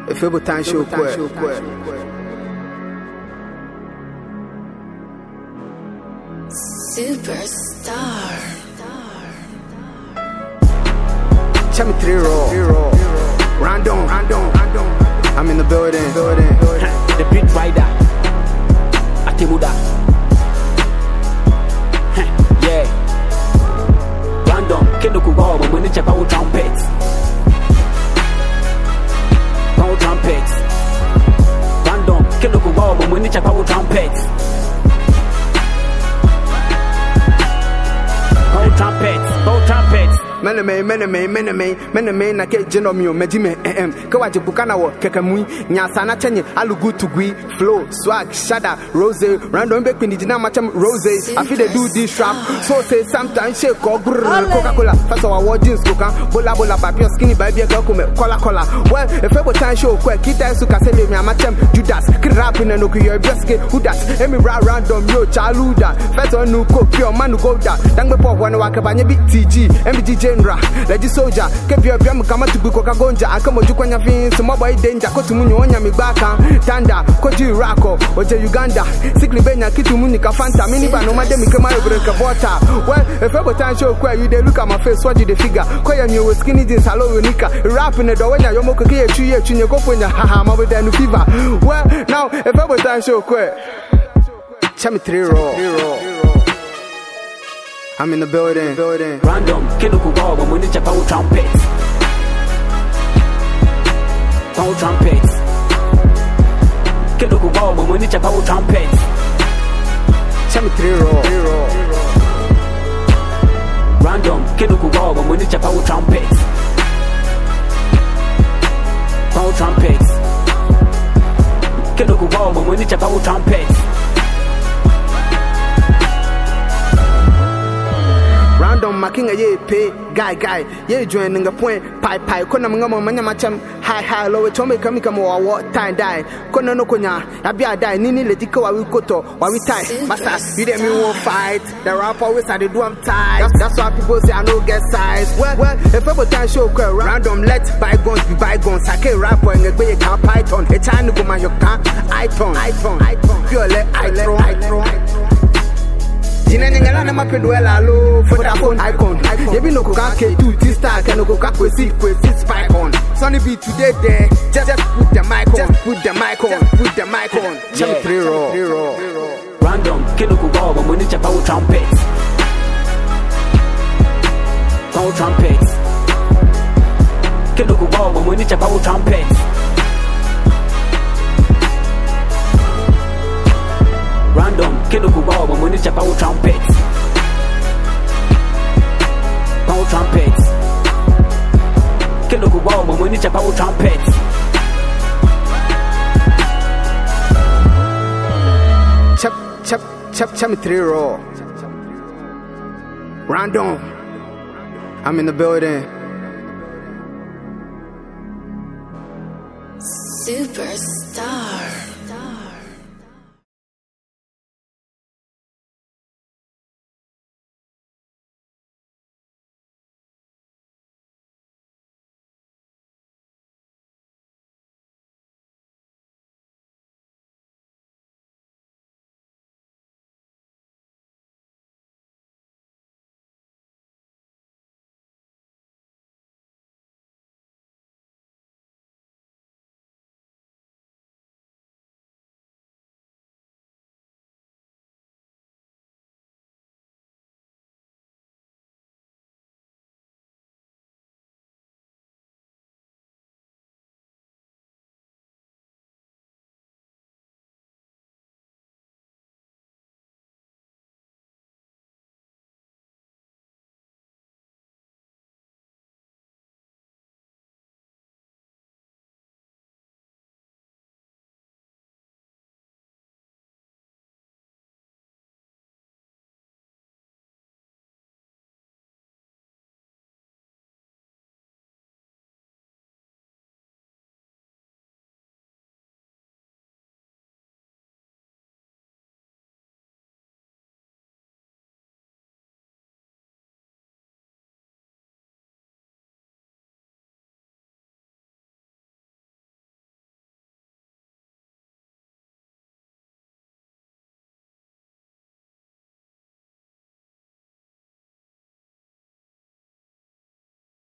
If it time show quick. Superstar. Chemi 3 raw. Random. I'm in the building. The beat rider. Atimuda. Yeah. Random. Kendo kugawa when you check out trumpets. Power trumpets. Random. Kendo kugawa when you check out trumpets. Power trumpets. Mene me na ke jeno mi o medime ke waje bukana wo kekamui nyasa na chenye alugu tugui flow swag shada rose random be kwindi jina machem rose I feel they do this rap so say sometimes shake or Coca-Cola first of all jeans coca bola papi skinny baby girl come cola well if every time show quick kita su kasele mi amachem Judas kid rap in no ku your beske who that emi random yo chaluda first on no cook your man go da dangbe pop wana wakabanye BTG MBG Leji soldier, keep your drum kama tubu koka gonja akamo jukwanya fin so boy danger ko tumunyo onya mi baka tanda ko ji rako oje Uganda sikli benya kitu muni ka fanta mini ba no made mi kema break water well if every time show kwa you dey look at my face what you dey figure ko ya mi skinny jeans alo unika rap in the door when you moko ke ye ko ponya haha ma be danu fever well now if every time show kwa Chemi 3 raw I'm in the building. Random, kendo kugawa when you check out trumpets. Power trumpets. Kendo kugawa when you check out trumpets. Chemi 3 raw. Random, kendo kugawa when you check out trumpets. Power trumpets. Kendo kugawa when you check out trumpets. Random making a ye pay guy ye joining a point pie kona mngamo manya machem high low to make come what time die kona no konya abia die nini letiko wa wikoto wa we tie master you dem me won't fight the rap always I do am tight that's why people say I no get size well if every time show random let bygones be bygones I can rap and egbe can python a time go man you can iPhone pure let I Jina nyangala na mapendwela lo for that phone icon. Yebi no kuka K2 T-Star can no kuka kwesi spike on. Sonny B today there. Just put the mic on. Chemi 3 raw. Random kendo kugawa when you check out trumpets. Power trumpets. Kendo kugawa when you check out trumpets. Random, kendo kugawa when you check out trumpets. Power trumpets. Kendo kugawa when you check out trumpets. Chemi 3 raw. Random. I'm in the building. Superstar.